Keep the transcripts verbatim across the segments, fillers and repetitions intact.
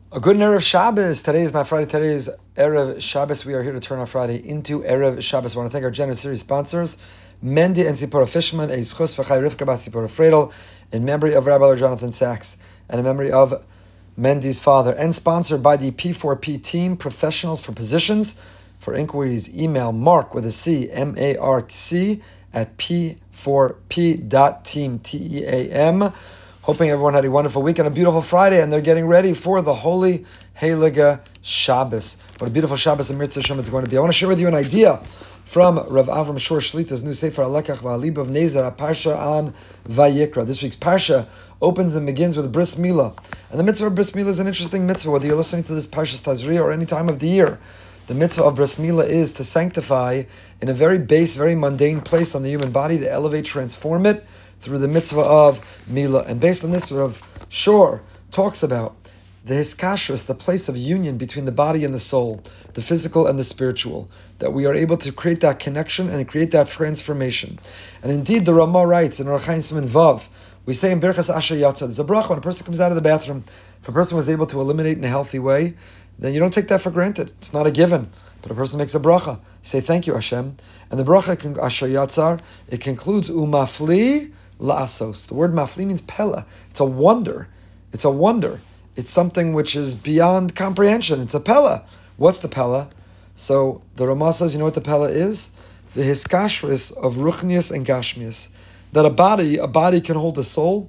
A good Erev Shabbos. Today is not Friday. Today is Erev Shabbos. We are here to turn our Friday into Erev Shabbos. I want to thank our generous series sponsors, Mendy and Sipora Fishman, a Schus V'chai Rivka Bas Sipora Fredel, in memory of Rabbi Jonathan Sachs, and in memory of Mendy's father. And sponsored by the P four P team, professionals for positions. For inquiries, email Mark with a C, M A R C, at P four P dot team, T E A M. Hoping everyone had a wonderful week and a beautiful Friday, and they're getting ready for the Holy Heilige Shabbos. What a beautiful Shabbos and Mitzvah Shem it's going to be. I want to share with you an idea from Rav Avram Shor Shlita's new Sefer Alekach V'Alib of Nezer, Parsha on Vayikra. This week's Parsha opens and begins with Bris Milah. And the mitzvah of Bris Milah is an interesting mitzvah, whether you're listening to this Parsha's Tazriah or any time of the year. The mitzvah of Bris Milah is to sanctify in a very base, very mundane place on the human body, to elevate, transform it, through the mitzvah of Milah. And based on this, Rav Shor talks about the hiskashrus, the place of union between the body and the soul, the physical and the spiritual, that we are able to create that connection and create that transformation. And indeed, the Ramah writes in Orach Chaim Siman Vav, we say in Birchas Asher Yatzad, there's a bracha when a person comes out of the bathroom. If a person was able to eliminate in a healthy way, then you don't take that for granted. It's not a given. But a person makes a bracha. You say, thank you, Hashem. And the bracha, Asher Yatzar, it concludes, Umafli la'asos. The word mafli means pella. It's a wonder. It's a wonder. It's something which is beyond comprehension. It's a pella. What's the pella? So the Ramah says, you know what the pella is? The hiskashris of ruchnius and gashmius. That a body, a body can hold a soul.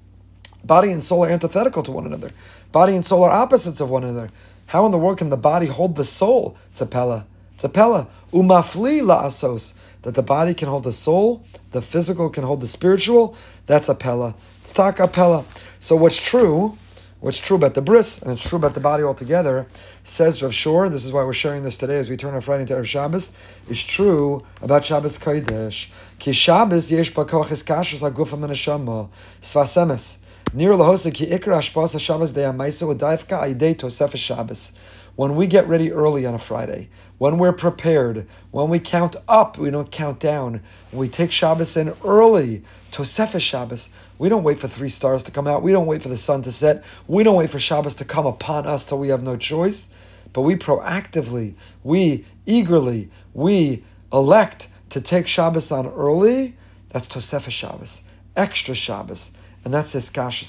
Body and soul are antithetical to one another. Body and soul are opposites of one another. How in the world can the body hold the soul? It's a pella. It's a pella. Umafli la'asos. That the body can hold the soul, the physical can hold the spiritual. That's a pella. It's taka pella. So what's true, what's true about the bris, and it's true about the body altogether, says Rav Shor, this is why we're sharing this today as we turn our Friday into Erev Shabbos, is true about Shabbos Kodesh. Ki Shabbos yesh b'koach hiskashrus haguf ha'neshama sfas emes. Nir lahosa ki ikra hashpas haShabbos de'amaisa u'daifka aidei tosef Shabbos. When we get ready early on a Friday, when we're prepared, when we count up, we don't count down. When we take Shabbos in early, Tosefes Shabbos, we don't wait for three stars to come out. We don't wait for the sun to set. We don't wait for Shabbos to come upon us till we have no choice. But we proactively, we eagerly, we elect to take Shabbos on early. That's Tosefes Shabbos, extra Shabbos. And that's his kashrus.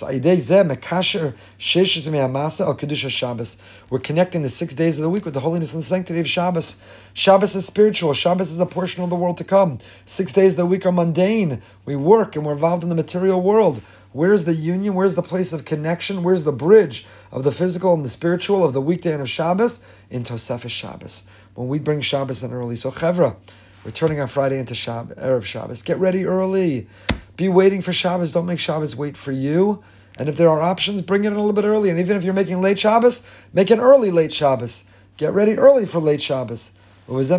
We're connecting the six days of the week with the holiness and sanctity of Shabbos. Shabbos is spiritual. Shabbos is a portion of the world to come. Six days of the week are mundane. We work and we're involved in the material world. Where's the union? Where's the place of connection? Where's the bridge of the physical and the spiritual of the weekday and of Shabbos? In Tosefes Shabbos. When we bring Shabbos in early. So Chevra, we're turning our Friday into Shab- Erev Shabbos. Get ready early. Be waiting for Shabbos. Don't make Shabbos wait for you. And if there are options, bring it in a little bit early. And even if you're making late Shabbos, make an early late Shabbos. Get ready early for late Shabbos. Shehem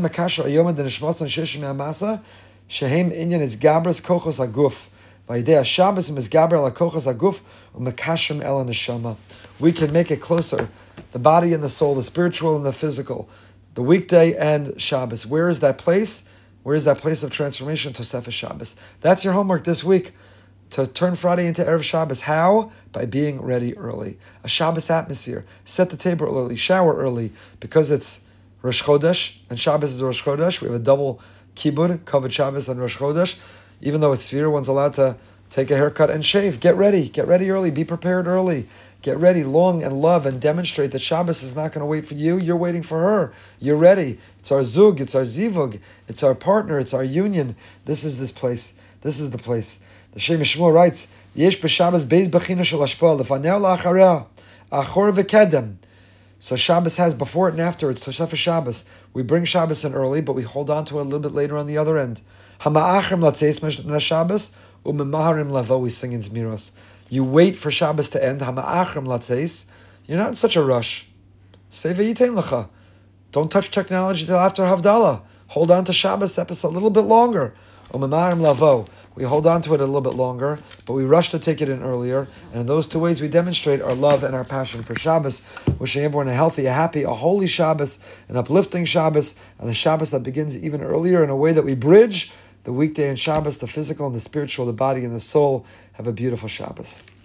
inyan is gabras kochos aguf. Vayidei Shabbos is gaber la kochos aguf u'mekashrim el neshama. We can make it closer. The body and the soul, the spiritual and the physical, the weekday and Shabbos. Where is that place? Where is that place of transformation? Tosefes Shabbos. That's your homework this week, to turn Friday into Erev Shabbos. How? By being ready early. A Shabbos atmosphere. Set the table early. Shower early. Because it's Rosh Chodesh, and Shabbos is Rosh Chodesh. We have a double kibbud, Kavod Shabbos and Rosh Chodesh. Even though it's Sphere, one's allowed to take a haircut and shave. Get ready. Get ready early. Be prepared early. Get ready, long and love, and demonstrate that Shabbos is not going to wait for you. You're waiting for her. You're ready. It's our zug. It's our zivug. It's our partner. It's our union. This is this place. This is the place. The Shem Shmuel writes, Yesh b'Shabbos beis b'china shel hashpah lefanei la'achareh achor v'kedem. So Shabbos has before it and after. It's Tosefes Shabbos. We bring Shabbos in early, but we hold on to it a little bit later on the other end. Hama'achrim latzeis na Shabbos u'memaharim lavo. We sing in Zmiros. You wait for Shabbos to end. Hama'achrim latzeis. You're not in such a rush. Say v'yitein lecha. Don't touch technology till after Havdalah. Hold on to Shabbos episode a little bit longer. U'memaharim lavo. We hold on to it a little bit longer, but we rush to take it in earlier. And in those two ways, we demonstrate our love and our passion for Shabbos, wishing everyone a healthy, a happy, a holy Shabbos, an uplifting Shabbos, and a Shabbos that begins even earlier in a way that we bridge the weekday and Shabbos, the physical and the spiritual, the body and the soul. Have a beautiful Shabbos.